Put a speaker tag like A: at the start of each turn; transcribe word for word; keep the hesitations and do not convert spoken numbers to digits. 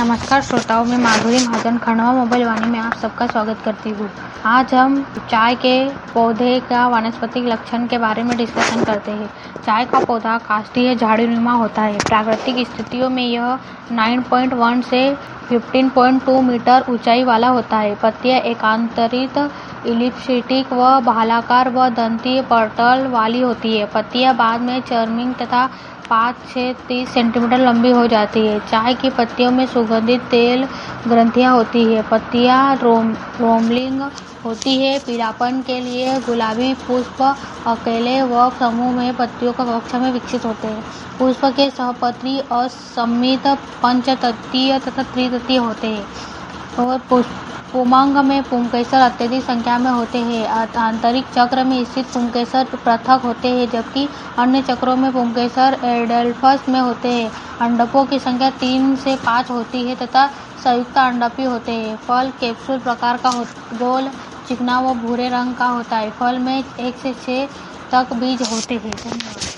A: नमस्कार श्रोताओं, मैं माधुरी महाजन खंडवा मोबाइल वाणी में आप सबका स्वागत करती हूँ। आज हम चाय के पौधे का वानस्पतिक लक्षण के बारे में डिस्कशन करते हैं। चाय का पौधा काष्ठीय झाड़ीनुमा होता है। प्राकृतिक स्थितियों में यह नौ पॉइंट एक से पंद्रह पॉइंट दो मीटर ऊंचाई वाला होता है। पत्तियां एकांतरित, इलिप्टिक व भालाकार व दंतीय पटल वाली होती है। पत्तियां बाद में चर्मिंग तथा पाँच से तीस सेंटीमीटर लंबी हो जाती है। चाय की पत्तियों में सुगंधित तेल ग्रंथियां होती है। पत्तियां रोम रोमलिंग होती है। पीलापन के लिए गुलाबी पुष्प अकेले व समूह में पत्तियों का कक्षा में विकसित होते हैं। पुष्प के सहपत्री असममित पंचतत्तीय तथा त्रितत्तीय होते हैं और पुंमांग में पुंकेसर अत्यधिक संख्या में होते हैं। आंतरिक चक्र में स्थित पुंकेसर पृथक होते हैं, जबकि अन्य चक्रों में पुंकेसर एडल्फस में होते हैं। अंडकों की संख्या तीन से पाँच होती है तथा संयुक्त अंडापी होते हैं। फल कैप्सूल प्रकार का गोल, चिकना व भूरे रंग का होता है। फल में एक से छह तक बीज होते हैं। धन्यवाद।